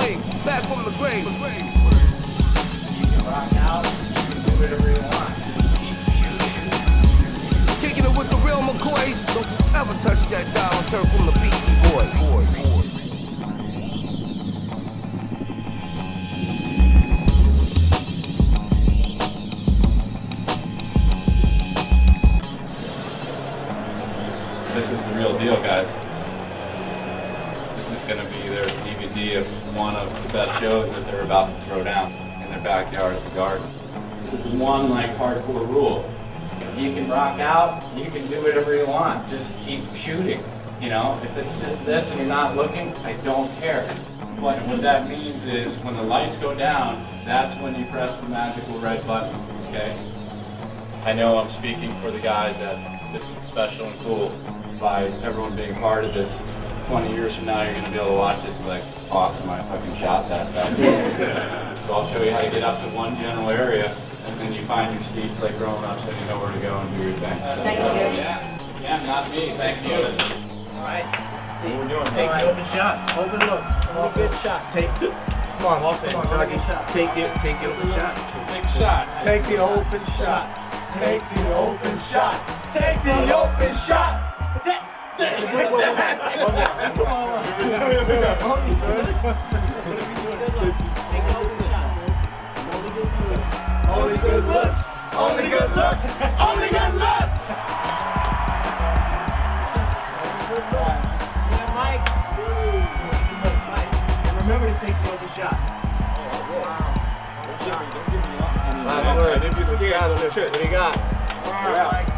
flame, back from the grave. You can rock out, you can do whatever you want. Keep shooting. Kicking it with the real McCoys. Don't you ever touch that dial and turn from the Beastie Boys. This is the real deal, guys. This is going to be their DVD of one of the best shows that they're about to throw down in their backyard at the Garden. This is one hardcore rule. You can rock out, you can do whatever you want. Just keep shooting. You know, if it's just this and you're not looking, I don't care. What that means is when the lights go down, that's when you press the magical red button, okay? I know I'm speaking for the guys that this is special and cool by everyone being part of this. 20 years from now, you're going to be able to watch this and be like, awesome, I fucking shot that. So I'll show you how to get up to one general area, and then you find your seats like grown-ups and you know where to go and do your thing. Thank you. Yeah, not me, thank you. All right, Steve, We're doing take the open shot. Open looks. All good shots. Come on, offense. Take the open shot. Big shot. Take the open shot. Take the open shot. Take the open shot. Come on. Only good looks. Only good looks. Only good looks. Yeah, Mike. And remember to take the open shot. Last word. If you're scared, what do you got? All right, Mike.